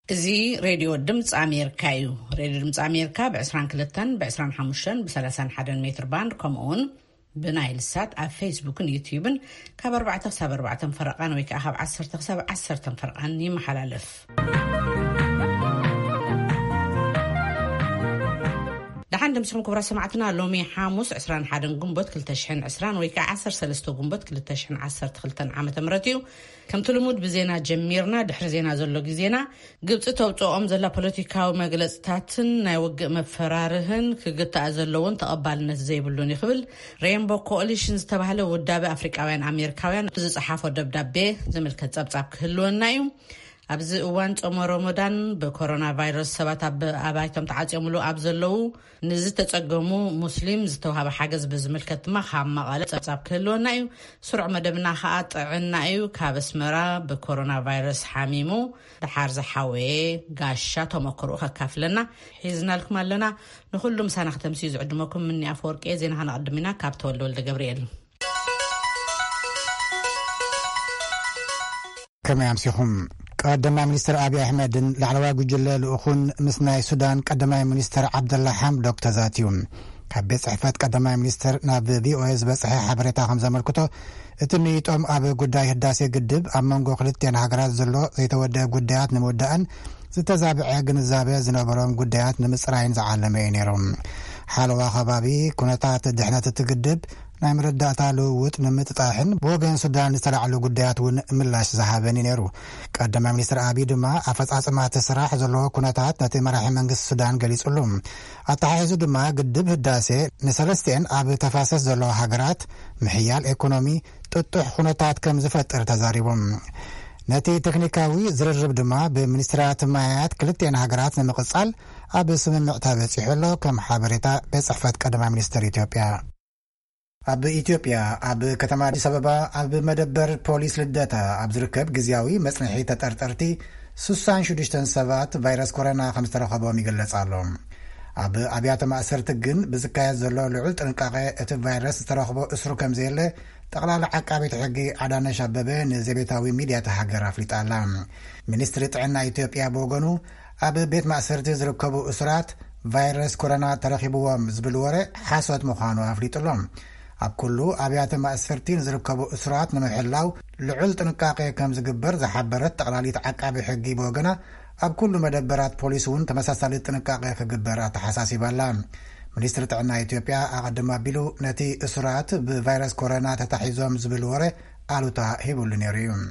እዚ ሬድዮ ድምጽ ኣሜሪካ እዩ። ሬድዮ ድምጽ ኣሜሪካ ብ22 ብ25 ብ31 ሜትር ባንድ ከምኡውን ብናይል ሳት ኣብ ፌስቡክን ዩቲዩብን ካብ 4 ክሳብ 4 ፈረቓን ወይ ከዓ ካብ 10 ክሳብ 10 ፈረቓን ይመሓላለፍ። دحين دمسكم كبرى سمعتنا لومي حاموس 21 قنبت 2020 ويكا 13 قنبت 2010 عام تمرتيو كم تلمود بزينا جميرنا دحر زينا زلو زينا قبط توبطوهم زلا بوليتيكاو مجلساتن نايوق مفرارهن كقطع زلون تقبلنا زي بلون يخبل رينبو كواليشنز تبعله ودابة أفريقياوين أمريكاوين بزيز أحافو دبدابي زميل كتابتاب كهلون نايو أبز أوان تأمر رمضان بكورونا فيروس سبات أبايتم تعاطيهم له أبزلو نزت تجمو مسلم زتوها بحاجز بزمل كتما خام مقالة تأب كله نايو سرع مدبنا خاط عنايو كابس مرا بكورونا فيروس حميمو دحارز حوي قاشة تمكروها كافلنا حيزنا لكم لنا نخلهم سنة تمسيز عدمكم مني أفورك زين هنقدمنا كابتول ولد جبريل. كما يمسيهم قدما منستر أبي أحمد لعلوا جلال أخون مسنا السودان قدما منستر عبد الله حمدوك تزاتيون كبس صحفات قدما منستر ناب في او اس بصحيح حبرتا خمسه ملكتو اتنيتم اب غداي هداسي قدب امنغو خلتين هاغرات زلو زيتودا غدايات نمودان زتزابع غنزابه زنبرون غدايات نمصراين زعلمه ينيرون حالوا خبابي كنتات دحنات تقدب ناي مرداتا لووت نمتطاحن بوغن سودان استلعلو غدايات ون ملاش زحابن ينيرو قدما منستر ابي دما افصاصمات سراح زلو كنتات نتي مراح منغس سودان غليصلوم اتحيزو دما قدب هداسي نسلستين اب تفاسس زلو هاغرات محيال ايكونومي تطح كنتات كم زفتر تزاريبم نتي تكنيكاوي زررب دما بمنسترات مايات كلتين هاغرات نمقصال اب سممع تابصيحلو كم حبرتا بصحفت قدما منستر اثيوبيا اب اثيوبيا اب كتما اديس ابابا اب مدبر بوليس لدتا اب زركب غزياوي مصنحي تطرطرتي 66 سبات فيروس كورونا 5 ترخبو ميغلصالو اب ابيات ماسرت جن بزكايا زلو لعل طنقاقه ات فيروس ترخبو اسرو كم زيله تقلال عقابيت حقي عدانا شبابه نزبيتاوي ميديا تحقر افليطالا منستر طعنا اثيوبيا بوغنو اب بيت ماسرت زركبو اسرات فيروس كورونا ترخبوهم زبلوره حاسوت مخانو افليطلهم اب كله ابيات ماسرتين زركبو اسرات نمحلاو لعل طنقاقه كم زغبر زحبرت تقلاليت عقابي حقي بوغنا اب كل مدبرات بوليسون تمساسالي طنقاقه كغبرات حساسي بالا منستر طعنا اثيوبيا اقدم بيلو نتي اسرات بفيروس كورونا تتحيزوم زبلوره الوتا هيبولنيريوم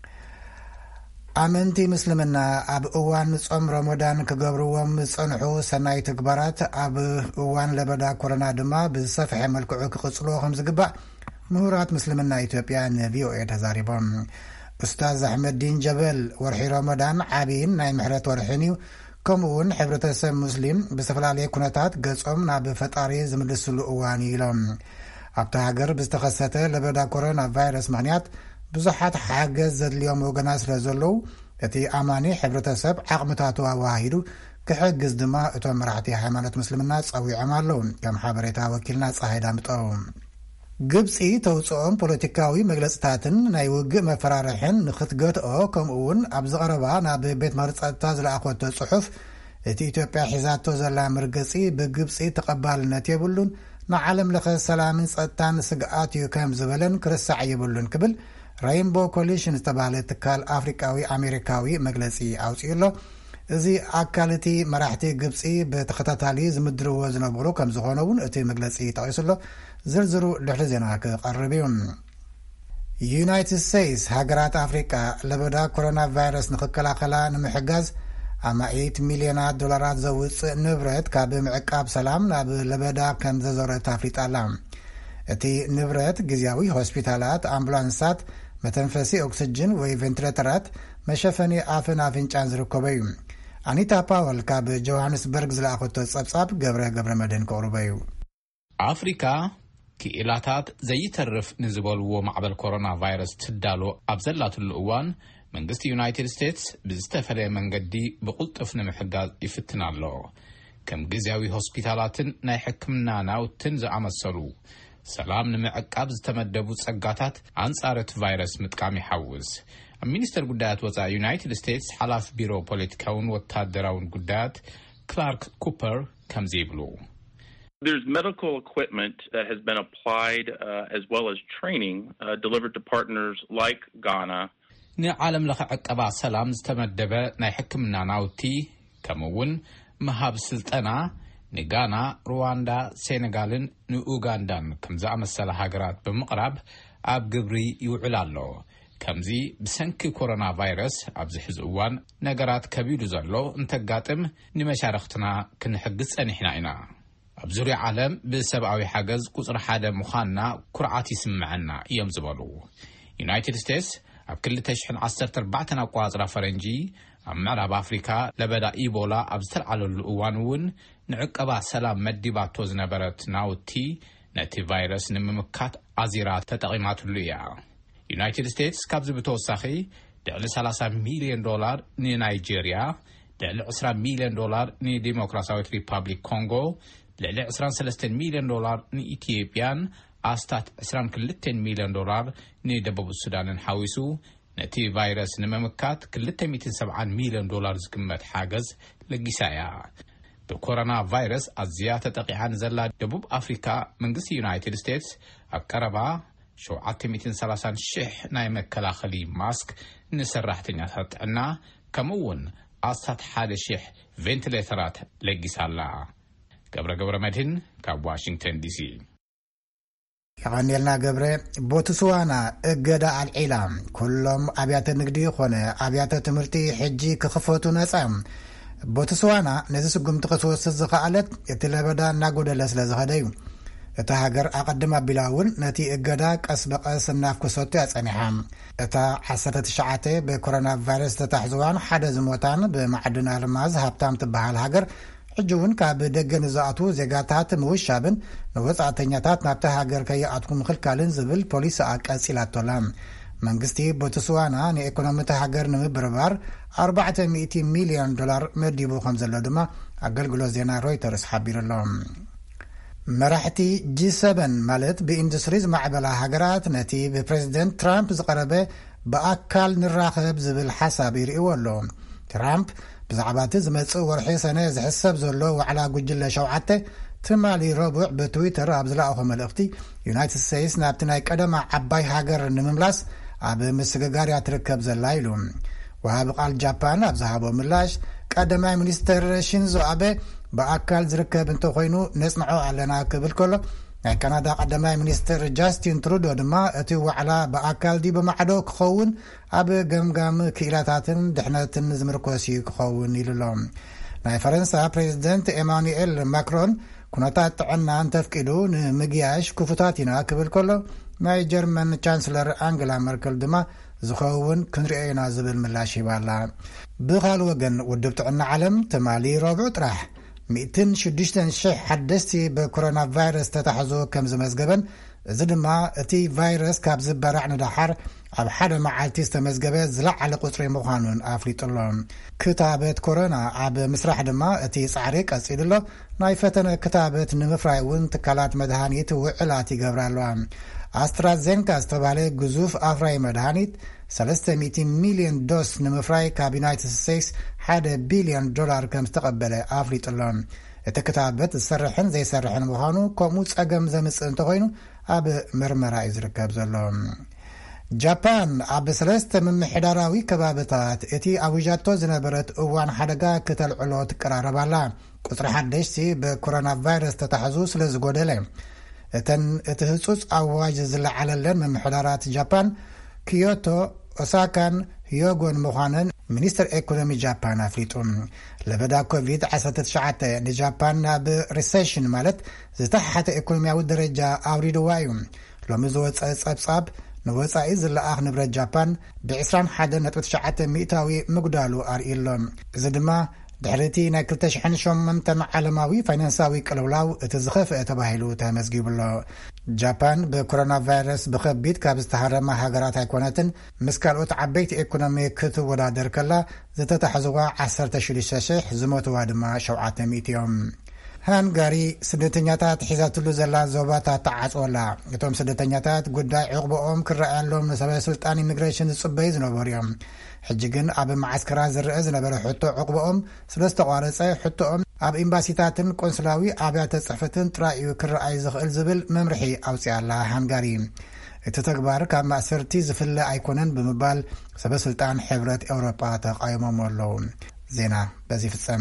امنتي مسلمنا اب اوان صوم رمضان كغبروم صنحو سناي تكبرات اب اوان لبدا كورونا دما بصفح ملكعو كقصلو خمس غبا مهورات مسلمنا اثيوبيا نبيو تزاريبم استاذ احمد دين جبل ورحي رمضان عابين ناي محرت ورحنيو كمون حبرتسب مسلم بسفلالي كنتات قصوم ناب فطاري زملسلو اواني لهم ابتا هاجر بستخصته لبدا كورونا فيروس معنيات بزحات حاجز زدليوم وغناس لزلو اتي اماني حبرتسب عقمتاتو واحدو كحجز دما اتو مرحتي حيمانات مسلمنا صوي عمالون كم حبريتا وكيلنا صايدا مطوم ግብፂ ተውፅኦም ፖለቲካዊ መግለጽታትን ናይ ውግእ መፈራርሕን ንኽትገትኦ ከምኡውን ኣብ ዝቐረባ ናብ ቤት መርጻታ ዝለኣኾቶ ጽሑፍ እቲ ኢትዮጵያ ሒዛቶ ዘላ ምርገጺ ብግብፂ ተቐባልነት የብሉን ንዓለም ለኸ ሰላምን ጸጥታን ስግኣት እዩ ከም ዝበለን ክርስዕ የብሉን ክብል ሬይንቦ ኮሊሽን ዝተባህለ ትካል ኣፍሪቃዊ ኣሜሪካዊ መግለጺ ኣውፅኡሎ እዚ ኣካልቲ መራሕቲ ግብፂ ብተኸታታሊ ዝምድርዎ ዝነበሩ ከም ዝኾነ እውን እቲ መግለጺ ጠቒሱሎ زرزرو لحظنا كقربيون يونايتد ستيتس هاجرات أفريقيا لبدا كورونا فيروس نخكلا خلا نمحجز أما 8 مليون دولارات زوج نبرت كابم عقاب سلام ناب لبدا كم زورت أفريقيا لام اتي نبرت جزياوي هوسبيتالات أمبولانسات متنفسي أكسجين وفنتراترات مشفني آفن شانزرو كوبيوم أنيتا باول كاب جوهانسبرغ زلاخوتو صبصاب قبر مدن كوربيو أفريقيا كإلاتات زي ترف نزبالو معبل كورونا فيروس تدالو أبزلات الأوان من قست يونايتد ستيتس بزتفلي من قدي بقلطفن محقاز يفتنا له كم جزاوي هوسبيتالاتن ناي حكمنا ناوتن زعمسلو سلام نمعقاب زتمدبو تسقاتات عنصارت فيروس متقامي حوز ሚኒስተር ጉዳያት ወፃኢ ዩናይትድ ስቴትስ ሓላፍ ቢሮ ፖለቲካውን ወታደራውን ጉዳያት ክላርክ ኩፐር ከምዚ ይብሉ There's medical equipment that has been applied as well as training delivered to partners like Ghana. ንዓለም ለኸ ዕቀባ ሰላም ዝተመደበ ናይ ሕክምና ናውቲ ከምውን መሃብ ስልጠና ንጋና፣ ሩዋንዳ፣ ሴኔጋልን ንኡጋንዳን ከም ዝኣመሰለ ሃገራት ብምቕራብ ኣብ ግብሪ ይውዕል ኣሎ። ከምዚ ብሰንኪ ኮሮና ቫይረስ ኣብዚ ሕዚ እዋን ነገራት ከቢዱ ዘሎ እንተጋጥም ንመሻርክትና ክንሕግዝ ፀኒሕና ኢና። ኣብ ዙርያ ዓለም ብሰብኣዊ ሓገዝ ቁፅሪ 1 ምዃንና ኩርዓት ይስምዐና እዮም ዝበሉ። ዩናይትድ ስቴትስ ኣብ 2014 ኣቋፅራ ፈረንጂ ኣብ ምዕራብ ኣፍሪካ ለበዳ ኢቦላ ኣብ ዝተልዓለሉ እዋን እውን ንዕቀባ ሰላም መዲባቶ ዝነበረት ናውቲ ነቲ ቫይረስ ንምምካት ኣዚራ ተጠቒማትሉ እያ። ዩናይትድ ስቴትስ ካብዚ ብተወሳኺ ልዕሊ $30 ሚልዮን ንናይጄርያ፣ ልዕሊ $20 ሚልዮን ንዲሞክራሲያዊት ሪፐብሊክ ኮንጎ፣ ልዕሊ $23 ሚልዮን ንኢትዮጵያን ኣስታት $22 ሚልዮን ንደቡብ ሱዳንን ሓዊሱ ነቲ ቫይረስ ንምምካት $270 ሚልዮን ዝግመት ሓገዝ ለጊሳ እያ። ብኮሮና ቫይረስ ኣዝያ ተጠቂዓን ዘላ ደቡብ ኣፍሪካ መንግስቲ ዩናይትድ ስቴትስ ኣብ ቀረባ 730,000 ናይ መከላኸሊ ማስክ ንሰራሕተኛታት ጥዕና ከምውን ኣስታት 1,000 ቬንቲሌተራት ለጊሳላ። ገብረ መድህን ካብ ዋሽንግተን ዲሲ። يغنيلنا قبره بوتسوانا اقدا العلا كلهم ابيات النقدي خونه ابيات تمرتي حجي كخفوتو نصام بوتسوانا نزس قمت قصوص الزقالت يتلبدا ناقود لسلازغدايو اتا هاجر اقدم بلاون نتي اقدا قسبقس نافكسوتو يصنيحام اتا حسرت شعاته بكورونا فيروس تتحزوان حدا زموتان بمعدن الماز هابتام تبعال هاجر حجون كاب دغن زاتو زغاتات موشابن نوصاتنياتات نابته هاجر كياتكم خلكالن زبل بوليس اقصيلاتولام منغستي بوتسوانا ني ايكونوميت هاجر نمبربار $400 مليون مديبو خمزلو دما اغلغلو زينا رويترز حبيرلهم مرحتي G7 مالت باندستريز معبلا هاجرات نتي ببريزيدنت ترامب زقربه باكل نراخب زبل حساب يريولو ترامب بزعبات زمص ورحي سنه زحسب زلو وعلى جوجل شوعته تمالي ربع بتويتر ابزلاخو ملختي يونايتد ستيتس نابتناي قدم عباي هاجر نمملاس اب مسغغاريا تركب زلايلو وهاب قال جابان ابزهابو ملاش قدم مينستر شينزو ابي باكل زركب انتو خوينو نصنعو علينا كبل كله كندا قدماء مينستر جاستين ترودو دما اتو على باكل دي بمعدو كخون اب غمغام كيلاتاتن دحنتن زمركوسي كخون يللوم ناي فرنسا بريزيدنت ايمانويل ماكرون كنتات عنا تفقدو مغياش كفتاتنا كبل كله ناي جرمن چانسلر انجلا ميركل دما زخون كنرينا زبل ملاشي بالا بخال وغن ودبت عنا علم تمالي ربع طرح 260,000 حدثتي بكورونا فيروس تتحزو كم زمزقبن زدما اتي فيروس كاب زبرع ندحر اب حدا معالتي استمزقبه زلع على قطري مخانون افريط اللهم كتابة كورونا اب مسرح دما اتي صعريق اصيد الله نايفتنا كتابة نمفرايون تكالات مدهانيت وعلاتي قبرالوام استرازينكا استبالي قزوف افراي مدهانيت 300 مليون دوس نمفراي كابينايت ستيتس $1 بليون كم استقبله افريط اللهم اتكتابت السرحن زي سرحن مخانو كومو صقم زمص انتوينو اب مرمرا يزركب زلهم جابان اب سلست من حداراوي كبابتات اتي اوجاتو زنبرت اوان حدقا كتلعلو تقراربالا قطر حدشتي بكورونا فيروس تتحزو سلازغودله اتن اتهصص اواج زلعللن من حدارات جابان كيوتو اوساكان يوغون مخانن مينستر ايكونومي جابان افريطون لبدا كوفيد 19 نجابان بريسيشن مالت زتحت ايكونومياوي درجه اوريدوايوم لومزوت صصاب نوصاي زلاخ نبرت جابان ب21.9 مئتاوي مقدالو اريلوم زدما دحرتي نا 2008 عالماوي فاينانساوي قلولاو اتزخف اتباهيلو تمزغيبلو جابان بكورونا فيروس بخبيت كابستحرم هاجرات ايكوناتن مسكالوت عبيت ايكونومي كتودادر كلا زتتحزوا 10,000 زموتوا دما 700 يوم ሃንጋሪ ስደተኛታት ሒዛትሉ ዘላ ዞባታት ተዓጽወላ እቶም ስደተኛታት ጉዳይ ዕቕቦኦም ክረኣየሎም ሰበ ስልጣን ኢሚግሬሽን ዝጽበይ ዝነበሩ እዮም ሕጂ ግን ኣብ ማዓስከራ ዝርአ ዝነበረ ሕቶ ዕቕቦኦም ስለዝተቋረጸ ሕቶኦም ኣብ ኤምባሲታትን ቆንስላዊ ኣብያተ ጽሕፈትን ጥራዩ ክረኣይ ዝኽእል ዝብል መምርሒ ኣውፅያላ ሃንጋሪ እቲ ተግባር ካብ ማእሰርቲ ዝፍለ ኣይኮነን ብምባል ሰበ ስልጣን ሕብረት ኤውሮጳ ተቃይሞም ኣለዉ ዜና በዚ ፍጸም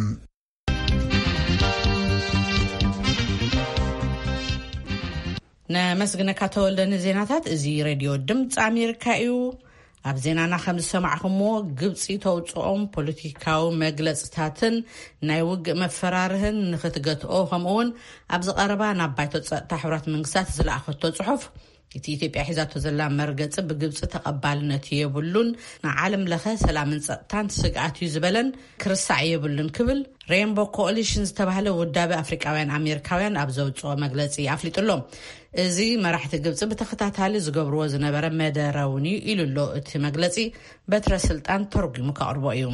ነመስግነካ ተወልደን ዜናታት እዚ ሬድዮ ድምፂ ኣሜሪካ እዩ ኣብ ዜናና ከም ዝሰማዕኹሞ ግብፂ ተውፅኦም ፖለቲካዊ መግለጽታትን ናይ ውግእ መፈራርህን ንኽትገትኦ ከምኡውን ኣብ ዝቐረባ ናብ ባይቶ ጸጥታ ሕብረት መንግስታት ዝለኣኸቶ ጽሑፍ እቲ ኢትዮጵያ ሒዛቶ ዘላ መርገጽ ብግብፂ ተቐባልነት የብሉን ንዓለም ለኸ ሰላምን ጸጥታን ስግኣት እዩ ዝበለን ክርሳዕ የብሉን ክብል ሬንቦ ኮአሊሽን ዝተባህለ ውዳበ ኣፍሪቃውያን ኣሜሪካውያን ኣብ ዘውፅኦ መግለጺ ኣፍሊጡሎም እዚ መራሕቲ ግብፂ ብተኸታታሊ ዝገብርዎ ዝነበረ መደረውኒ ኢሉሎ እቲ መግለጺ በትረ ስልጣን ተርጉሙ ከቕርቦ እዩ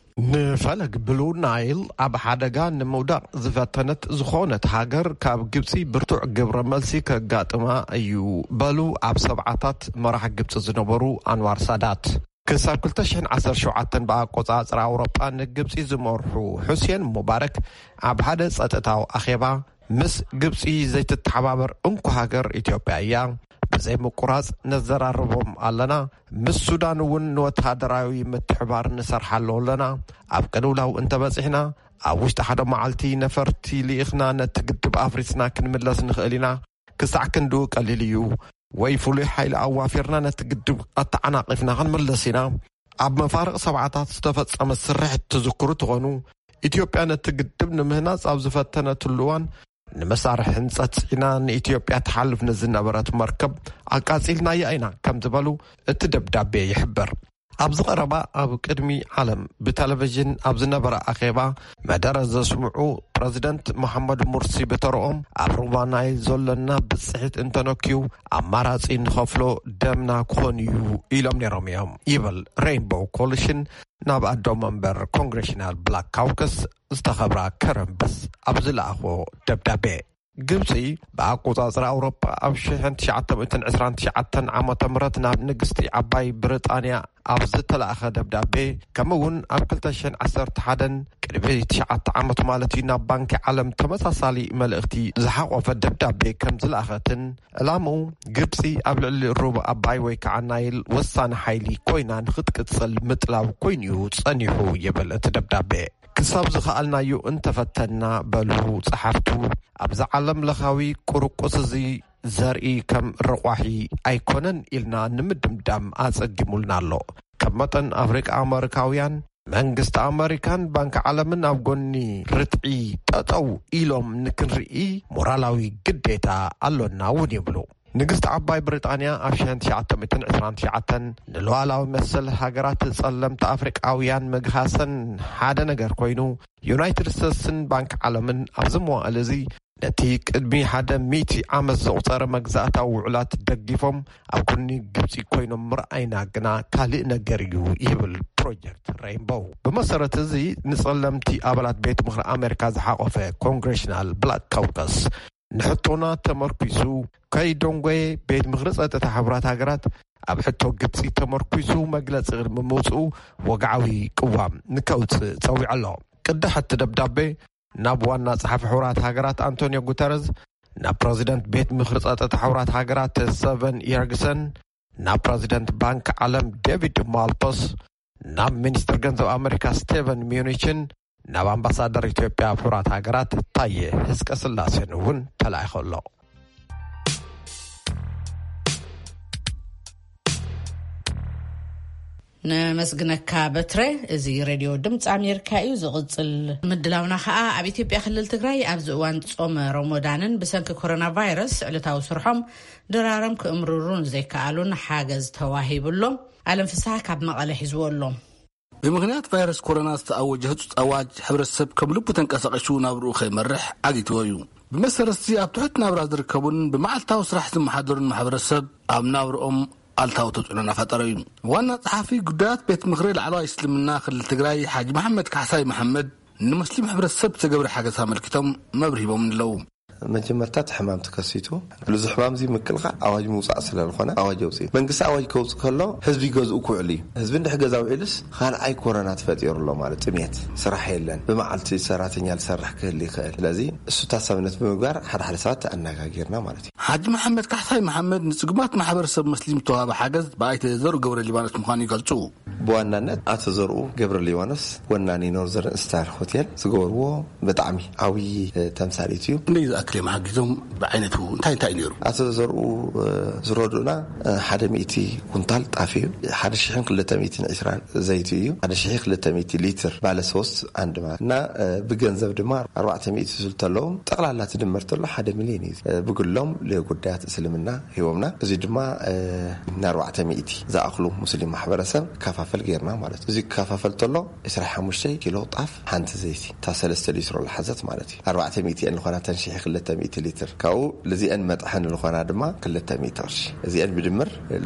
ንፈለግ ብሉ ናይል ኣብ ሓደጋ ንምውዳቕ ዝፈተነት ዝኾነት ሃገር ካብ ግብፂ ብርቱዕ ግብረ መልሲ ከጋጥማ እዩ በሉ ኣብ ሰብዓታት መራሒ ግብፂ ዝነበሩ ኣንዋር ሳዳት ክሳብ 2017 ብኣቆጻጽራ ኣውሮጳ ንግብፂ ዝመርሑ ሑሴን ሙባረክ ኣብ ሓደ ጸጥታዊ ኣኼባ ምስ ግብፂ ዘይትተሓባበር እንኳ ሃገር ኢትዮጵያ እያ ብዘይ ምቁራጽ ነዘራርቦም ኣለና ምስ ሱዳን እውን ንወተሃደራዊ ምትሕባር ንሰርሓሎ ኣለና ኣብ ቅልውላው እንተበፂሕና ኣብ ውሽጢ ሓደ መዓልቲ ነፈርቲ ልኢኽና ነቲ ግድብ ኣፍሪስና ክንምለስ ንኽእል ኢና ክሳዕ ክንድኡ ቀሊል እዩ ወይ ፍሉይ ሓይሊ ኣዋፊርና ነቲ ግድብ ኣተዓናቒፍና ክንምለስ ኢና ኣብ መፋርቕ ሰብዓታት ዝተፈጸመ ስርሒት ትዝክሩ ትኾኑ ኢትዮጵያ ነቲ ግድብ ንምህናፅ ኣብ ዝፈተነትሉ እዋን ንመሳርሒ ህንፀት ኢና ንኢትዮጵያ ተሓልፍ ንዝነበረት መርከብ ኣቃጺልናያ ኢና ከም ዝበሉ እቲ ደብዳቤ ይሕብር ኣብ ዝቐረባ ኣብ ቅድሚ ዓለም ብቴሌቪዥን ኣብ ዝነበረ ኣኼባ መደረ ዘስምዑ ፕረዚደንት መሐመድ ሙርሲ በተረኦም ኣብ ሩባ ናይል ዘለና ብጽሒት እንተነኪዩ ኣማራጺ ንኸፍሎ ደምና ክኾን እዩ ኢሎም ነይሮም እዮም ይብል ሬንቦ ኮሊሽን ናብ ኣዶ መንበር ኮንግሬሽናል ብላክ ካውከስ ዝተኸብራ ከረምበስ ኣብ ዝለኣኾ ደብዳቤ ግብፂ ብኣቆጻጽራ ኣውሮጳ ኣብ 1929 ዓመተ ምህረት ናብ ንግስቲ ዓባይ ብሪጣንያ ኣብ ዝተለኣኸ ደብዳቤ ከምኡውን ኣብ 2011 ቅድሚ 9 ዓመት ማለት እዩ ናብ ባንኪ ዓለም ተመሳሳሊ መልእኽቲ ዝሓቆፈ ደብዳቤ ከም ዝለኣኸትን ዕላምኡ ግብፂ ኣብ ልዕሊ ሩባ ኣባይ ወይ ከዓ ናይል ወሳኒ ሓይሊ ኮይና ንኽትቅጽል ምጥላው ኮይኑ ጸኒሑ ይብል እቲ ደብዳቤ ክሳብ ዝኸኣልናዩ እንተፈተና በሉ ጸሓፍቱ ኣብዛ ዓለም ለኻዊ ቁርቁስ እዚ ዘርኢ ከም ረቋሒ ኣይኮነን ኢልና ንምድምዳም ኣጸጊሙልና ኣሎ ከም መጠን ኣፍሪቃ ኣሜሪካውያን መንግስቲ ኣሜሪካን ባንኪ ዓለምን ኣብ ጎኒ ርትዒ ጠጠው ኢሎም ንክንርኢ ሞራላዊ ግዴታ ኣሎና እውን ይብሉ ንግስቲ ዓባይ ብሪጣንያ ኣብ 1929 ንሉዓላዊ መሰል ሃገራት ጸለምቲ ኣፍሪቃውያን ምግሃሰን ሓደ ነገር ኮይኑ ዩናይትድ ስቴትስን ባንኪ ዓለምን ኣብዚ መዋዕለ እዚ ነቲ ቅድሚ 100 ዓመት ዘቑፀረ መግዛእታዊ ውዕላት ደጊፎም ኣብ ጎኒ ግብፂ ኮይኖም ምርኣይና ግና ካልእ ነገር እዩ ይብል ፕሮጀክት ሬንቦው ብመሰረት እዚ ንጸለምቲ ኣባላት ቤት ምኽሪ ኣሜሪካ ዝሓቆፈ ኮንግሬሽናል ብላክ ካውከስ ንሕቶና ተመርኪሱ ከይዶንጎይ ቤት ምኽሪ ጸጥታ ሕብራት ሃገራት ኣብ ሕቶ ግብፂ ተመርኪሱ መግለጺ ምምውፅኡ ወግዓዊ ቅዋም ንከውፅእ ፀዊዑ ኣሎ ቅድሕ እቲ ደብዳቤ ናብ ዋና ጸሓፊ ሕብራት ሃገራት አንቶኒዮ ጉተረዝ ናብ ፕሬዚደንት ቤት ምኽሪ ጸጥታ ሕብራት ሃገራት ሰቨን የርግሰን ናብ ፕሬዚደንት ባንክ ዓለም ዴቪድ ማልፖስ ናብ ሚኒስትር ገንዘብ ኣሜሪካ ስቴቨን ሚዩኒችን ናብ ኣምባሳደር ኢትዮጵያ ሕብራት ሃገራት ታየ ህዝቀ ስላሴን እውን ተላኢኹ ኣሎ ነመስግነካ በትረ እዚ ሬድዮ ድምፂ ኣሜሪካ እዩ ዝቕጽል ምድላውና ከዓ ኣብ ኢትዮጵያ ክልል ትግራይ ኣብ ዝእዋን ጾም ረመዳንን ብሰንኪ ኮሮና ቫይረስ ዕለታዊ ስርሖም ድራረም ክእምርሩን ዘይከኣሉን ሓገዝ ተዋሂብሎም ዓለም ፍስሓ ካብ መቐለ ሒዝዎ ኣሎ ብምክንያት ቫይረስ ኮሮና ዝተኣወጀ ህጹጽ ኣዋጅ ሕብረተሰብ ከም ልቡ ተንቀሳቒሱ ናብርኡ ከይመርሕ ዓጊትዎ እዩ ብመሰረቲ ኣብ ትሕት ናብራ ዝርከቡን ብመዓልታዊ ስራሕ ዝመሓደሩን ማሕበረሰብ ኣብ ናብርኦም ኣልታዊ ተጽዕኖ ፈጠረ እዩ ዋና ጸሓፊ ጉዳያት ቤት ምኽሪ ላዕለዋይ እስልምና ክልል ትግራይ ሓጂ መሐመድ ካሕሳይ መሐመድ ንሙስሊም ሕብረተሰብ ተገብረ ሓገዝ ኣመልኪቶም መብርሂቦም ንለው መጀመርታት ሕማም ተከሲቱ ለዚ ሕማም ዚ ምክልኻ ኣዋጅ ምውፃእ ስለልኾነ ኣዋጅ ውፅእ መንግስቲ ኣዋጅ ከውፅእ ከሎ ህዝቢ ገዝኡ ክውዕል እዩ ህዝቢ እንድሕ ገዛው ኢልስ ካልኣይ ኮሮና ተፈጢሩሎ ማለት ጥሜት ስራሕ የለን ብመዓልቲ ሰራተኛ ዝሰርሕ ክህሊ ይኽእል ስለዚ እሱ ታሳብነት ብምግባር ሓደ ሰባት ኣነጋጊርና ማለት እዩ ሓጂ መሐመድ ካሕሳይ መሐመድ ንጽጉማት ማሕበረሰብ ሙስሊም ተዋሃበ ሓገዝ ብኣይተ ዘሩ ገብረ ሊባኖስ ምዃኑ ይገልጹ ብዋናነት ኣቶ ዘርኡ ገብረ ሊባኖስ ወናኒ ኖርዘርን ስታር ሆቴል ዝገበርዎ ብጣዕሚ ዓብዪ ተምሳሌት እዩ እንደይ ዝኣክል ማሓጊዞም ብዓይነቱ እንታይ ነይሩ ኣቶ ዘርኡ ዝረዱና 100 ኩንታል ጣፍ እዩ 1220 ዘይቲ እዩ 1200 ሊትር ባለ 3 አንድ ማለት እና ብገንዘብ ድማ 400 ዝልተለዎም ጠቅላላ ትድመር ተሎ 1 ሚሊዮን እዩ ብግሎም ለጉዳያት እስልምና ሂቦምና እዚ ድማ 400 ዝኣክሉ ሙስሊም ማሕበረሰብ ካፋፈል ጌርና ማለት እዚ ካፋፈል ተሎ 25 ኪሎ ጣፍ ሓንቲ ዘይቲ ታ 3 ሊትር ለሓዘት ማለት እዩ 400 እንኾና 1200 ሊትር ካው ለዚአን መጥሐን ለኾና ድማ 200 ቅርሺ እዚአን ብድምር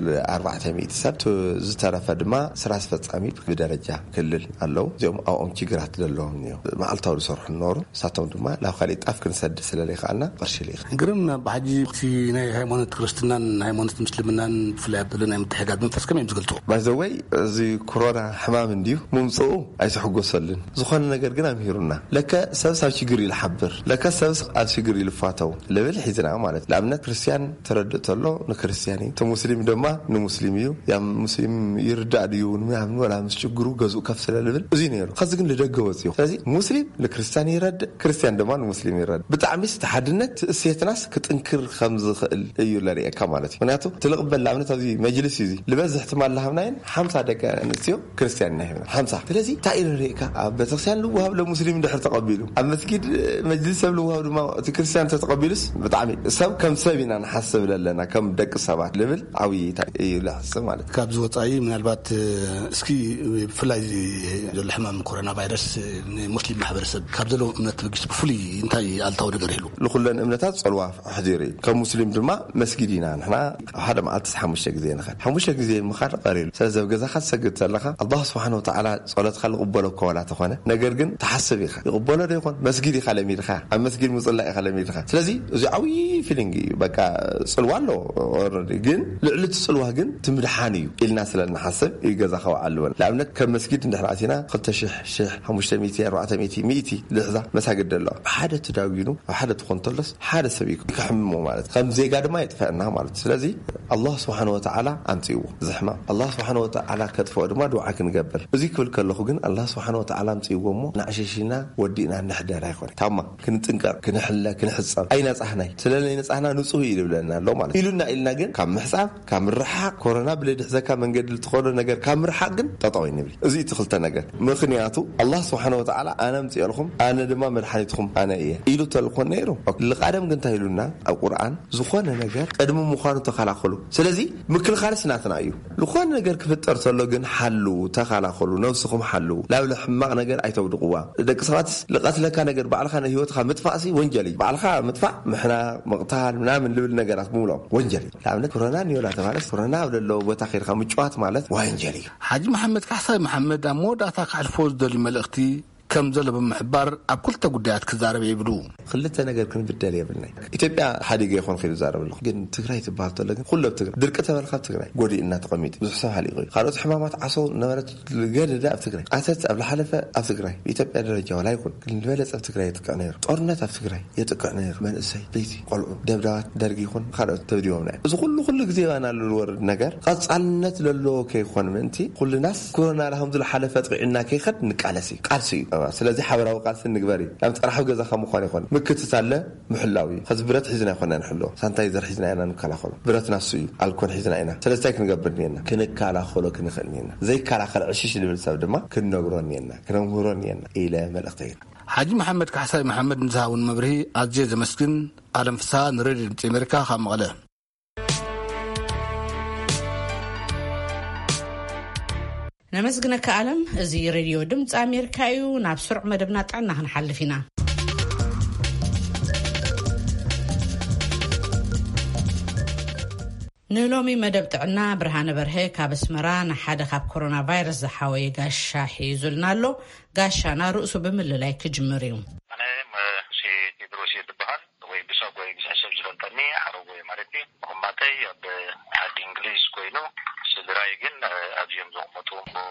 400 ሰብ ዝተረፈ ድማ ስራ አስፈጻሚ ብደረጃ ክልል ኣለው እዚኦም ኣብኦም ችግራት ዘለዎም ነው ማዓልታው ዝሰርሑ ኖሩ ሳቶም ድማ ላብ ካሊ ጣፍ ክንሰድ ስለለይኻልና ቅርሺ ለይኽ ግርምና ባጂ ናይ ሃይማኖት ክርስትናን ሃይማኖት ሙስሊምናን ፍላይ ብለና ምትሕጋድ መንፈስ ከመይ ዝገልጹ ባይዘወይ እዚ ኮሮና ሕማም እንዲሁ ሙምጽኡ አይተሕጎሰልን ዝኾነ ነገር ግን አምሂሩና ለከ ሰብሳብ ችግር ይልሓብር ለከ ሰብስ ኣብ ችግር ይልፋተው ለብል ሒዝና ማለት ለአብነት ክርስቲያን ተረድእ ተሎ ንክርስቲያን እዩ ሙስሊም ድማ ንሙስሊም እዩ ያ ሙስሊም ይርዳእ ድዩ ምናምን ወላ ምስ ችግሩ ገዝኡ ከፍ ስለልብል እዚ ነይሩ ከዚ ግን ልደገ ወፅዩ ስለዚ ሙስሊም ንክርስቲያን ይረድእ ክርስቲያን ድማ ንሙስሊም ይረድእ ብጣዕሚ ተሓድነት እሴትናስ ክጥንክር ከም ዝኽእል እዩ ለሪአካ ማለት እዩ ምክንያቱ ትልቅበል ለአብነት ኣብዚ መጅልስ እዩ ልበዝሕ ትማላሃብናይን 50 ደቂቃ እንስዮ ክርስቲያን ናይና 50 ስለዚ ታይረሪካ ኣብ ቤተክርስቲያን ልውሃብ ለሙስሊም ድሕር ተቀቢሉ ኣብ መስጊድ መጅልስ ሰብ ልውሃብ ድማ እቲ ክርስቲያን ተቀቢሉስ ብጣዕሚ ሰብ ከም ሰቢና ንሓስብ ለለና ከም ደቂ ሰባት ልብል ዓውይታ ይላሕስብ ማለት ካብ ዝወፃኢ ምናልባት እስኪ ፍላይ ዘሎ ሕማም ኮሮና ቫይረስ ሙስሊም ማሕበረሰብ ካብ ዘሎ እምነት በግስ ብፍሉይ እንታይ ኣልታው ነገር ይሉ ለኩለን እምነታት ጸልዋ ሕዲር ከም ሙስሊም ድማ መስጊድና ንሕና ሓደ መዓልቲ 5 ግዜ ንኸል 5 ግዜ ምኻድ ቀሪሉ ስለዚ ገዛኻ ሰግድ ተለኻ አላህ Subhanahu Wa Ta'ala ጸሎትካ ልቕበሎ ከወላ ተኾነ ነገር ግን ተሐስብ ኢኻ ይቕበሎ ዶ ይኾን መስጊድ ኢኻ ለሚድኻ ኣብ መስጊድ ሙጽላእ ኢኻ ለሚድኻ ስለዚ እዚ ዓዊ ፊሊንግ በቃ ጽልዋሎ ኦሬዲ ግን ልዕልት ጽልዋ ግን ትምድሓን እዩ ኢልና ስለናሐስብ ይገዛኻ ወዓልወን ለአብነት ከም መስጊድ እንደሕራሲና 2000 500 400 100 ልሕዛ መሳግድ ደሎ ሓደ ተዳዊኑ ሓደ ተኾንተለስ ሓደ ሰብ ይክሕምሞ ማለት ከም ዜጋ ድማ ይጥፈአና ማለት ስለዚ አላህ Subhanahu Wa Ta'ala አንጽዩ ዝሕማ አላህ Subhanahu Wa Ta'ala ከጥፎ ድማ ዱዓ ክንገብር እዚ ክብል ከለኹ ግን አላህ Subhanahu Wa Ta'ala አንጽዩሞ ናዕሽሽና ወዲና ንሕደራ ይኾን ታማ ክንጥንቀር ክንሕለ ክንሕጸብ ኣይናጻህናይ ስለለይ ነጻህና ንጹህ ይልብለና ኣሎ ማለት ኢሉና ኢልና ግን ካብ ምሕጻብ ካብ ምርሓቅ ኮሮና ብለድሕ ዘካ መንገዲ ልትኾነ ነገር ካብ ምርሓቅ ግን ተጣወይ ንብል እዚ ትኽልተ ነገር ምኽንያቱ አላህ Subhanahu Wa Ta'ala ኣነ ምጽየልኩም ኣነ ድማ መድሓኒትኩም ኣነ እየ ኢሉ ተልኮን ነይሩ ለቃደም ግን ታይሉና ኣብ ቁርአን ዝኾነ ነገር ቀድሞ ምዃኑ ተኸላኸሉ ስለዚ ምክልኻልስ ናትና እዩ ዝኾነ ነገር ክፍጠር ተሎ ግን ሓሉ ተኸላኸሉ ነፍስኩም ሓሉ ላብለ ሕማቅ ነገር ኣይተውድቁዋ ደቂ ሰባት ለቀትለካ ነገር ባዕልኻ ህይወትካ ምጥፋእሲ ወንጀል እዩ ባዕልኻ ምጥፋእ ምሕና መቅታል ምናምን ልብል ነገራት ሙሉ ወንጀል እዩ ለአብነት ኮሮና ኒዮላ ተባለስ ኮሮና ብለሎ ቦታ ኸይርካ ምጭዋት ማለት ወንጀል እዩ ሓጂ መሐመድ ካሕሳይ መሐመድ ኣብ መወዳእታ ካሕልፎ ዝደልዩ መልእኽቲ ከም ዘሎ ብምሕባር ኣብ ኩልተ ጉዳያት ክዛረብ ይብሉ ክልተ ነገር ክንብደል የብልናይ ኢትዮጵያ ሓዲገ ይኾን ኺሉ ዛረብሉ ግን ትግራይ ትባል ተለ ግን ኩሉ ትግራይ ድርቂ ተበልካ ትግራይ ጎዲእና ተቐሚጥ ብዙሕ ሰብ ሓሊቑ ካልኦት ሕማማት ዓሶ ነበረት ገደዳ ኣብ ትግራይ ኣተት ኣብ ለሓለፈ ኣብ ትግራይ ኢትዮጵያ ደረጃ ወላ ይኹን ግን ዝበለጸ ኣብ ትግራይ ይጥቅዕ ነይሩ ጦርነት ኣብ ትግራይ ይጥቅዕ ነይሩ መንእሰይ ቤቲ ቆልዑ ደብዳባት ደርጊ ይኹን ካልኦት ተብዲቦም ናይ እዚ ኩሉ ግዜ ባናሉ ዝወርድ ነገር ቀጻልነት ዘለዎ ከይኾን ምንቲ ኩልናስ ኮሮና ለሃም ዝለሓለፈ ጥቂዕና ከይኸድ ንቃለሲ ቃልሲ ስለዚ ሓበራዊ ቃልሲ ንግበሪ ኣብ ጥራሕ ገዛ ከም ምዃን ይኾን ምክትታለ ምሕላዊ ከዚ ብረት ሒዝና ይኾንና ንሕሎ ሳንታይዘር ሒዝና ኢና ንከላኸሎ ብረት ናሱ እዩ ኣልኮል ሒዝና ኢና ስለዚህ ክንገብር ነና ክንከላኸሎ ክንኽእል ነና ዘይከላኸል ዕሽሽ ልብል ሰብ ድማ ክንነግሮ ነና ክነምህሮ ነና ኢለ መልእኽቲ ሓጂ መሐመድ ካሕሳይ መሐመድ ንዝሃውን መብርሂ ኣዝየ ዘመስግን ኣለም ፍስሓ ንሬድዮ ድምፂ ኣሜሪካ ካብ መቐለ ነመስግነካ ዓለም እዚ ሬድዮ ድምፂ ኣሜሪካ እዩ ናብ ስሩዕ መደብና ጥዕና ክንሓልፍ ኢና ንሎሚ መደብ ጥዕና ብርሃነ በርሀ ካብ ኣስመራ ንሓደ ካብ ኮሮና ቫይረስ ዝሓወየ ጋሻ ሒዙልና ኣሎ። ጋሻ ና ርእሱ ብምልላይ ክጅምር እዩ። ኣነ ሙሴ ቴድሮስ ይበሃል ወይ ብሰብ ወይ ብሰብ ዝፈልጠኒ ዓረብ ወይ ማለት መማተይ ኣብ ዓዲ እንግሊዝ ኮይኑ ስድራይ ግን ኣብዚኦም ዝቕመጡ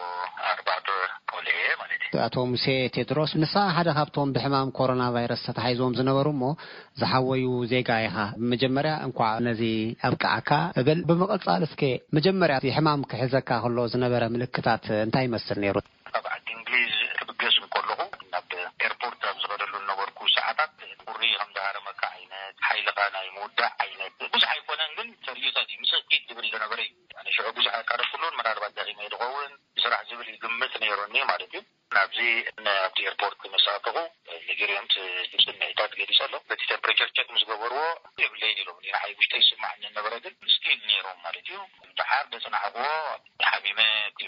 4 ቆልዑ ማለት እዩ። ኣቶ ሙሴ ቴድሮስ ንሳ ሓደ ካብቶም ብሕማም ኮሮና ቫይረስ ተታሒዞም ዝነበሩ እሞ ዝሓወዩ ዜጋ ኢኻ። መጀመርያ እንኳዕ ነዚ ኣብቃዓካ እብል ብምቕጻል እስከ መጀመርያ ሕማም ክሕዘካ ከሎ ዝነበረ ምልክታት እንታይ ይመስል ነይሩ? ኣብ ዓዲ እንግሊዝ ክብገስ ከለኹ ናብ ኤርፖርት ኣብ ዝኸደሉ ነበርኩ ሰዓታት ቁሪ ከም ዝሃረመካ ዓይነት ሓይልኻ ናይ ምውዳዕ ዓይነት ብዙሕ ኣይኮነን፣ ግን ተርዮታት ምስኪት ዝብል ዝነበረ እዩ። ኣነ ሽዑ ብዙሕ ኣይቃረፍኩሉን ምናልባት ዳኺመ ድኸውን ስራሕ ዝብል ይግምት ነይሩኒ ማለት እዩ። ናብዚ ኣብቲ ኤርፖርት መሳተኹ ንግሪዮምት ፅንዕታት ገዲስ ኣሎ በቲ ቴምፕሬቸር ቸክ ምስ ገበርዎ የብለይን ኢሎም ንሓይ ውሽጠ ይስማዕኒ ነበረ፣ ግን ስቲል ነይሮም ማለት እዩ። ድሓር ደፅናዕዎ ሓሚመ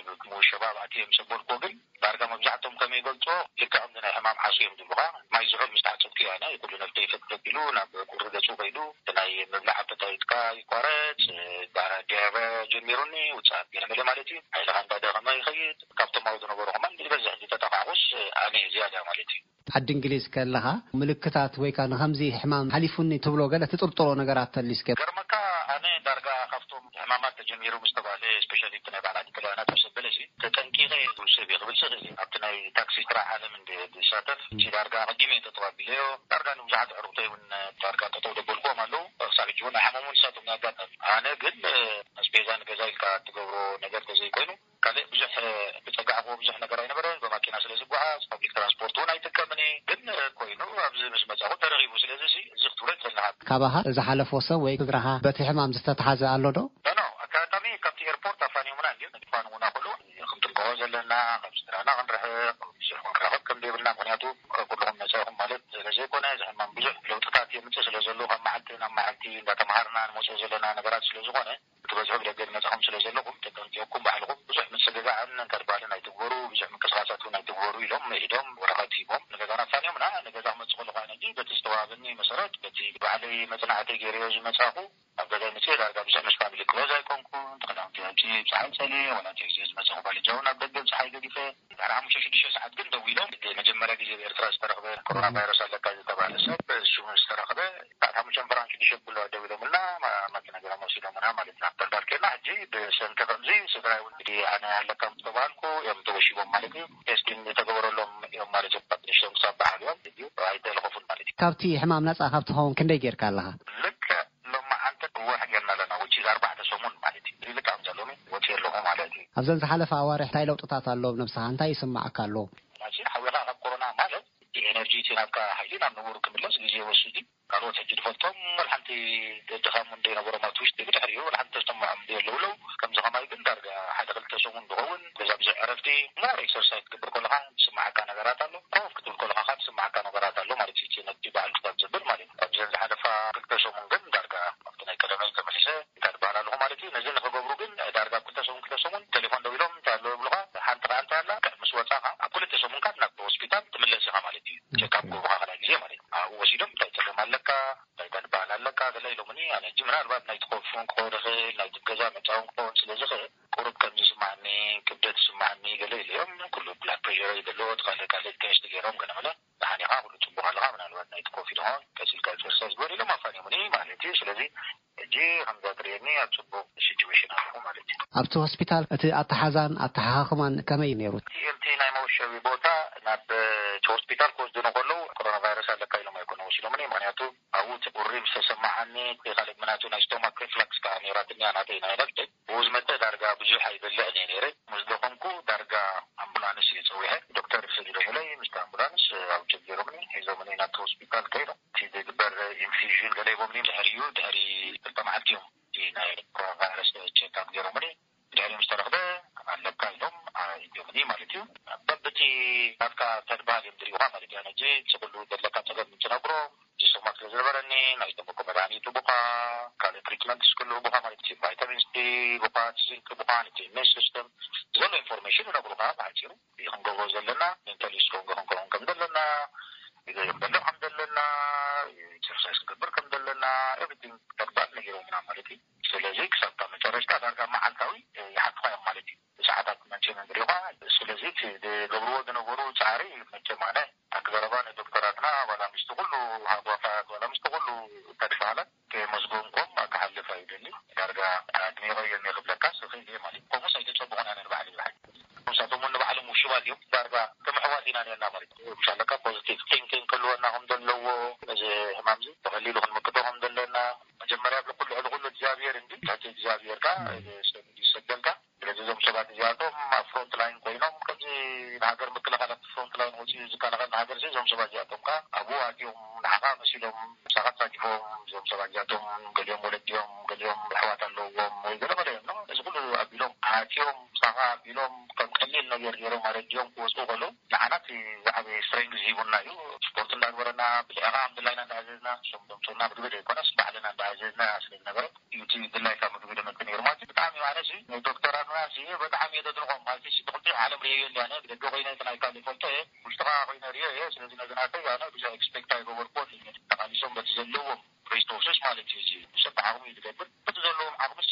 ሸባብ ኣትዮም ሰበልኮ፣ ግን ዳርጋ መብዛሕቶም ከመይ ገልፆ ልክዕም ናይ ሕማም ሓሱ እዮም ዝብሉካ ማይ ዝሑል ምስ ተዓፀብኪ ያነ ኩሉ ነፍተ ይፈትፈት ኢሉ ናብ ቁሪ ገፁ ከይዱ ናይ ምብላዕ ኣፐታይትካ ይቋረፅ ዲያበ ጀሚሩኒ ውፃእ ገለመለ ማለት እዩ። ሓይልካ እንዳደኸመ ይኸይድ ካብቶም ኣብ ዝነበሩ ከማ ዝበዝሕ ዝተተኻኹስ ኣነ ዝያዳ ማለት እዩ። ዓዲ እንግሊዝ ከለኻ ምልክታት ወይ ከዓ ንከምዚ ሕማም ሓሊፉኒ ትብሎ ገለ ትጥርጥሮ ነገራት ተሊስከ ገርመካ ኣነ ዳርጋ ካብቶም ሕማማት ተጀሚሩ ምስተባለ ስፔሻሊቲ ናይ ባዕላት ክለዋናት ሰበለሲ ተጠንቂቐ ውስብ ይኽብል ስኽ ኣብቲ ናይ ታክሲ ስራሕ ዓለም እንድሳተፍ እቺ ዳርጋ ቀዲመ ተጠባቢለዮ ዳርጋ ንብዙሓት ዕሩብተይ እውን ዳርጋ ጠጠው ደበልኩም ኣለዉ ክሳብ ሕጂ እውን ሓመሙ ንሳቶም ያጋጠም። ኣነ ግን ኣስቤዛ ንገዛ ኢልካ ትገብሮ ነገር ተዘይኮይኑ ካልእ ብዙሕ ብፀጋዕዎ ብዙሕ ነገር ኣይነበረ ብማኪና ስለ ዝጓዓዝ ፐብሊክ ትራንስፖርት እውን ኣይጥቀምኒ፣ ግን ኮይኑ ኣብዚ ምስ መፃኹ ተረኺቡ ስለዚ እዚ ክትብረት ዘለካ ካባኻ ዝሓለፎ ሰብ ወይ ስድራኻ በቲ ሕማም ዝተተሓዘ ኣሎ ዶ? ኖ ኣጋጣሚ ካብቲ ኤርፖርት ኣፋኒሙና እንዲ ፋንሙና ኩሉ ክንጥንቀሆ ዘለና ካብ ስድራና ክንርሕቕ ብዙሕ ክንራኸብ ከም ዘይብልና ምክንያቱ ኩልኩም መፅኹም ማለት ስለዘይኮነ እዚ ሕማም ብዙሕ ለውጥታት የምፅእ ስለ ዘሎ ካብ መዓልቲ ናብ መዓልቲ እንዳተምሃርና ንመፅኦ ዘለና ነገራት ስለ ዝኾነ ትበዝሑ ብደገ መፅኹም ስለ ዘለኹም ተጠንቂቕኩም ባዕልኩም ብዙሕ ምፅግጋዕን ተድባልን ኣይትግበሩ ብዙሕ ምንቅስቃሳት እውን ኣይትግበሩ ኢሎም ኢዶም ወረቐት ሂቦም ንገዛና ኣፋኒዮምና ንገዛ ክመፅእ ከለኹ እንጂ በቲ ዝተዋሃበኒ መሰረት በቲ ባዕለይ መፅናዕተይ ገይረዮ ዝመፃኹ ኣብ ገዛይ መፅአ ዳርጋ ብዙሕ ምስ ፋሚሊ ክሎዝ ኣይኮንኩን ተኸዳውንቲ ኣብቲ ፀሓይ ፀልየ ወላቲ ግዜ ዝመፅኹ ባልጃውን ኣብ ደገ ፀሓይ ገዲፈ 5-6 ሰዓት ግን ደው ኢሎም መጀመርያ ግዜ ብኤርትራ ዝተረኽበ ኮሮና ቫይረስ ኣለካ ዝተባሃለ ሰብ ሽሙ ዝተረኽበ 5-6 ብሎ ደው ኢሎምልና ማኪና ገራ መሲዶምና ማለት ና ተዳልከና ሕጂ ብሰንተ ከምዚ ስድራይ እውን እንግዲህ ኣነ ኣለካ ምስተባሃልኩ እዮም ተወሺቦም ማለት እዩ። ቴስቲንግ ተገበረሎም እዮም ማለት እዩ። ንሽቶም ክሳብ በዓል እዮም ኣይተለኸፉን ማለት እዩ። ካብቲ ሕማም ነፃ ካብ ትኸውን ክንደይ ጌርካ ኣለኻ? ልክ ሎማዓንተ ወሕ ጌርና ኣለና ውጪ 4 ሰሙን ማለት እዩ። ልክ ኣብ ዘሎሚ ወጪ ኣለኹ ማለት እዩ። ኣብዘን ዝሓለፈ ኣዋርሕ እንታይ ለውጥታት ኣለዎ ብነብስኻ? እንታይ ይስማዓካ ኣሎ? ሓዊኻ ካብ ኮሮና ማለት ኤነርጂ ናብካ ሓይሊ ናብ ንቡሩ ክምለስ ግዜ ወስዲ ካልኦት ሕጂ ድፈልጦም መልሓንቲ ድኻም እንደነበሮም ኣብቲ ውሽጢ ብድሕሪኡ መልሓንቲ ተሰማዖም እንደየለውለው ከምዚ ከማይ ግን ዳርጋ 1-2 ሰሙን ዝኸውን ገዛ ብዙሕ ዕረፍቲ ሞር ኤክሰርሳይዝ ክትገብር ከለካ ዝስማዓካ ነገራት ኣሎ ኮፍ ክትብል ከለካ ካ ዝስማዓካ ነገራት ኣሎ ማለት እዩ። ነቲ በዓል ክታብ ዝብል ማለት እዩ። ኣብዘን ዝሓለፋ 2 ሰሙን ግን ዳርጋ ኣብቲ ናይ ቀደመይ ተመሊሰ ታድባሃል ኣለኹ ማለት እዩ። ነዚ ንክገብሩ ግን ዳርጋ 2 ሰሙን ቴሌፎን ደው ኢሎም እንታይ ኣሎ ይብሉካ ሓንቲ ካ እንታይ ኣላ ምስ ወፃኻ ኣብ 2 ሰሙን ካ ናብ ሆስፒታል ትምለስ ኢኻ ማለት እዩ። ቸካፕ ገብሩካ ካልኣይ ግዜ ማለት እዩ። ኣብኡ ወሲዶም እንታይ ፀገም ኣለካ እንታይ ታድባሃል ኣለካ ገለ ኢሎምኒ ኣነ እጂ ምናልባት ናይቲ ኮፍን ክኸውን ይኽእል ናይቲ ገዛ መፃውን ክኸውን ስለዝኽእል ቁሩብ ከምዚ ስማዕኒ ክብደት ስማዕኒ ገለ ኢለዮም ኩሉ ብላድ ፕሬሸር ይደልዎት ካልእ ቴስት ገይሮም ገለመለ ድሓኒኻ ኩሉ ፅቡቅ ኣለካ ምናልባት ናይቲ ኮፊ ድኾን ቀሲልካ ኤክሰርሳይዝ ግበር ኢሎም ኣፋኒሙኒ ማለት እዩ። ስለዚ እጂ ከምዛ ትርየኒ ኣብ ፅቡቅ ሲቹዌሽን ኣለኹ ማለት እዩ። ኣብቲ ሆስፒታል እቲ ኣተሓዛን ኣተሓኻኽማን ከመይ ነይሩ? እቲ ናይ መውሸቢ ቦታ ናብ ሆስፒታል ክወስድኑ ከለዉ ኮሮና ቫይረስ ኣለካ ኢሎም ኣይኮነ ወሲዶምኒ ምክንያቱ ኣብኡ ቁሪ ምስ ተሰማዓኒ ካልእ ምናቱ ናይ ስቶማክ ሪፍላክስ ከዓ ነይራትኒያ ናተይ ናይ ነፍደ ብኡ ዝመጠ ዳርጋ ብዙሕ ኣይበልዕ እየ ነይረ ምስ ደኾንኩ ዳርጋ ኣምቡላንስ እየ ፀዊሐ ዶክተር ሰዲዶምለይ ምስቲ ኣምቡላንስ ኣብ ጀጊሮምኒ ሒዞምኒ ናብቲ ሆስፒታል ከይዶም እቲ ዝግበር ኢንፊዥን ገለ ይቦምኒ ድሕሪኡ ድሕሪ 2 መዓልቲ እዮም ናይ ኮሮና ቫይረስ ቼክኣፕ ገይሮምኒ ድሕሪ ምስ ተረኽበ ኣለካ ኢሎም ኢትዮምኒ ማለት እዩ። በብቲ ናትካ ተድባሃል እዮም ድሪኡካ ማለት እዩ። ኣነጂ ዝኩሉ ዘለካ ፀገም እንትነግሮ ጅስማክ ስለዝነበረኒ ናይ ጠበቆ መድሃኒቱ ቡኻ ካልእ ትሪትመንት ስክሉ ቡኻ ማለት እዩ። ቫይታሚን ሲ ቡኻ ዚንክ ቡኻ ነቲ ኢሜጅ ሲስተም ዘሎ ኢንፎርሜሽን ይነግሩካ ብሓፂሩ ክንገብሮ ዘለና ሜንታሊ ስትሮንግ ክንከውን ከም ዘለና إذا يبدأ الحمد لله إكسرسايز كبر الحمد لله everything تبدأ نجيرو من عملتي سلازيك سبتا من ترشتا دارجا معلتاوي يحقق يوم مالتي ساعات منشي من بريقا سلازيك دبرو دنبرو تعاري منشي معنا أكبربان دكتوراتنا ولا مستغلوا هضوافات ولا مستغلوا تدفالات كمزبونكم أكحل فايدني دارجا دميغي يميغ بلكاس وخيجي مالي قومو سايدي تبغون أنا نبعلي بحاجة وساتمون نبعلي موشواليو دارجا كمحواتينا لنا مريد مشالكا بوزيتيف ثينكينج كلو أنهم دلو زي همامزي تخليلهم مكتوهم دلنا مجمريا بلقل علغل جابير اندي تاتي جابير كا يسدل كا لازم شباب جاتهم فرونت لاين كوينهم كذي نهاجر مكلا على فرونت لاين وشي زكاة نهاجر زي زم شباب جاتهم كا أبو أتيهم نحقا مسيلهم ساقط ساجفهم زم شباب جاتهم قليهم ولديهم قليهم حواتا لهم ويقول بدهم نو يقولوا أبيلهم أتيهم ساقا أبيلهم كم خليل نجر يرو مالديهم كوسو قالوا لعنات في زعبي سترينج زيبنا يو سبورت الأدوارنا بالأغا عبد الله نعززنا شمدم صرنا بدو كنا سبحلنا نعززنا أسلم نبرة يوتي بالله كامل بدو مكان يرماتي بتعامي معنا شيء دكتورات ناسي بتعامي يدرون ما في شيء تقولي عالم ريال اللي أنا بدو غينا كنا يكالي فلته مشتغل غينا ريال سلزنا زناتي أنا بجا expect I go work تقالي شو بتزلوا resources مالتي سبعهم يدبر بتزلوا عقبس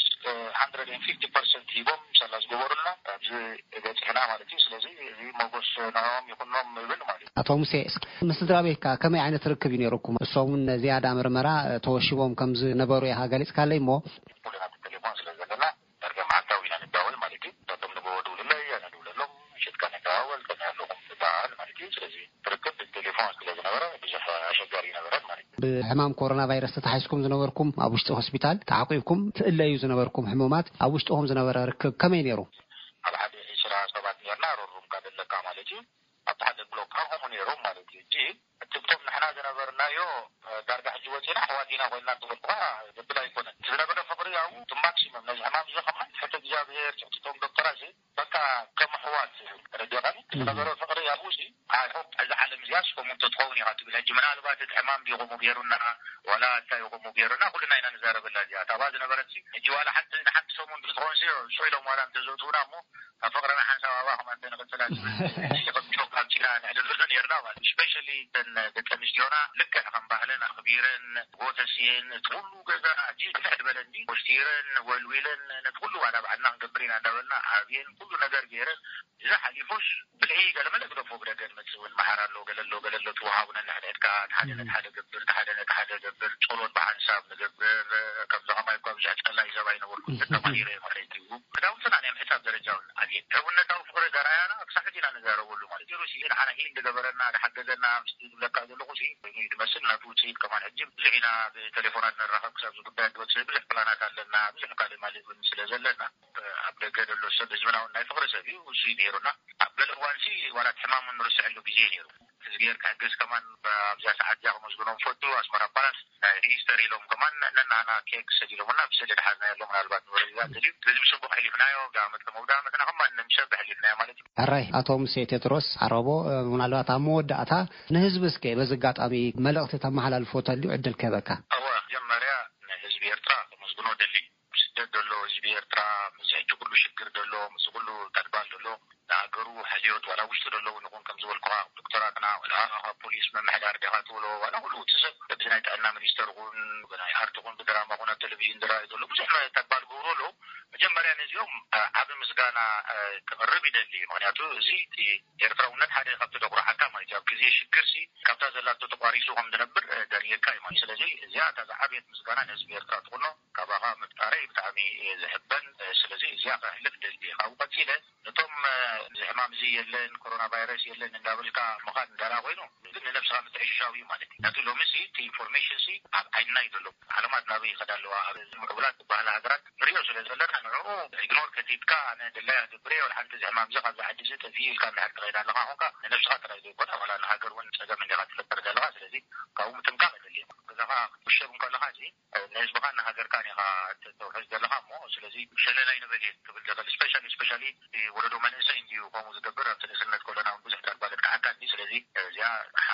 150% يبوم سلاش جورنا بجي بتحنا مالتي سلزي موجس نعم يكونهم يبلوا مالتي أتوم سيس مسدرابيكا كم يعني تركب ينيركم الصوم زيادة مرة توشيبهم كم نبرو يا هاجاليس كله مو كلنا بالتليفون سلزنا ترجع مع التاويل الدول مالتي تضم نبوا دول الله أنا دول لهم شد كان الدول كنا لهم بدال مالتي سلزي تركب بالتليفون سلزنا مرة بجح شجارينا مرة مالتي بحمام كورونا فيروس تحسكم زنوركم أبوشت هوسبيتال تعاقبكم إلا يزنوركم حمومات أبوشتهم زنور ركب كم ينيرو على حد إشراء سبعة نيرنا روم كذا لك مالتي أتحد البلوك هم يروم مالتي جي تبتم نحنا زنورنا يو درجة حجوتنا حوادينا قلنا تبقى بلا يكون زنور فقري أو تماكسيمم نجح ما بيزخم حتى جابير تبتم دكتوراتي بقى كم حواد رجعان زنور فقري أبوشي عارف إذا علم زياش فمن تدخوني هاتوا بالجمال البات الحمام بيقوموا بيرنا ولا تيقوموا بيرنا كلنا هنا نزار بالله تباد نبرتي جوال حتى نحط سومن بالخون شوي لو ما لم تزوتونا مو فقرنا حنسا واهم عندنا قتلات يقوم شوك هالشيء على الوزن يرنا especially بالكمشيونا لك هم بحلنا خبيرن غوتسين تقولوا كذا عجيب فعل بلدي وشتيرن والويلن نقولوا على بعدنا نقبرين عندنا عابين كل نجار جيرن إذا حليفوش بالعيد لما نقدر فوق رجال مسؤول محرر لو قال له توهاونا نحن كات حدا قبر حدا قبر شغلون بعد سام نقبر كم زمان يقوم جات الله يزاوين والكل تماهيره مريتيو كداون سنة نعم حساب درجة عديد قلنا تاو فقر درايانا أكسحتنا نزار أقوله مالتي روسيين حنا هين دقبرنا حققنا مستيد لك هذا لغوسي يتمثلنا توتي كمان حجم زعنا بتليفوناتنا الرقم كسب زبدان دوتسي بلح بلانات لنا بلح كلمة لنا سلازلنا أبدا قدر له سد زمنا وناي فقر سبي وسينيرنا أبدا الأوانسي ولا تحمام من رسع له بزينيرو تزجير كعجز كمان بجا ساعات جاهم مزبونهم فوتو أسمر باس هيستري لهم كمان لأن أنا كيك سجل لهم بسجل حزنا لهم على البات ورجال تجيب لازم يشوفوا حلي فنايو قامت كمودامة أنا هم نمشي حلي فنايو مالتي الرأي أتوم سيتدرس عربو منالوات عمود أتا نهزبس كي بزقات أمي ملقت تم على الفوتو اللي عدل كذاك أوه جمريا نهزب يرترا مزبونو دلي مسدد دلو هزب يرترا مسيحجو كله شكر دلو مسيقولو تدبان دلو ناقرو حليوت ولا وشتو دلو نقول كم زول قراء دكتوراتنا ولا بوليس من محلار دهاتولو ولا قلو تسب بزنا يتأنا منيستر قون بنا يحرتقون بدراما هنا تلفزيون دراي دلو بزحنا تدبان قولو مجمريا نزيوم عبد مسقانا كغربي دلي معناتو زي يرترا ونت حدا يخبط دقرا حكا ما يجاب كزي شكرسي كابتا زلاتو تقاريسو هم دنبر دانيا كاي ما يسلزي زيادة عبد مسقانا نزب يرترا تقولو كباها متقاري بتعمي زحبن سلزي زيادة هلف دلي أو قتيلة نتوم زحمام زي يلين كورونا فيروس يلين ندابلكا مخان دارا وينو لأن نفسها متعيش شاوي مالتي نتو لو مسي تي انفورميشن سي عيننا يدلو علامات نبي خدالوا مقبلات بحالة هدرات مريو سلزلنا نرو إجنور كتيبكا أنا دلايا دبري والحانت زحمام زغا زعجزة تفيل كان حد غير لغا هونكا نفسها ترى يقولها ولا نهاجر وين سجا من دغات لبرد لغا سلزي قاوم تمكامل اللي كذا وشرون كان لغا زي ناس بقى نهاجر كان يها توحش لغا مو سلزي شلنا ينبدي تقول لغا سبيشالي ولدو من إنسان يجيو قوم زدبر تنسلنا كلنا ونبزح تربالك عكاد دي سلزي زيا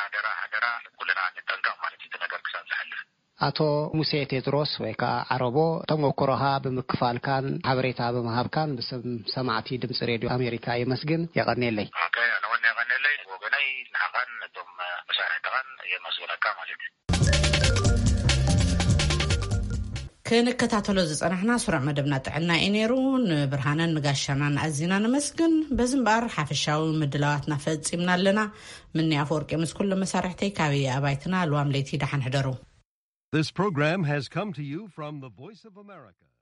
حادرة كلنا نتنقام مالتي تنقر كساب زحلف አቶ ሙሴ ቴድሮስ ወይ ካ ዓረቦ ተሞክሮሃ ብምክፋልካን ሓበሬታ ብምሃብካን ብስም ሰማዕቲ ድምፂ ሬድዮ ኣሜሪካ ይመስግን የቀርነለይ أنا وانا غنى لي وغني نحقن توم مسارة غن كنكتاتلو زصنحنا سرع مدبنا طعنا إنيرون برهانن نغاشانا أزينا نمسكن بزنبار حافشاو مدلاواتنا فصيمنا لنا من يافورق يمس كل مسارحتي كاوي أبايتنا لوام ليتي دحن حدرو. This program has come to you from the Voice of America.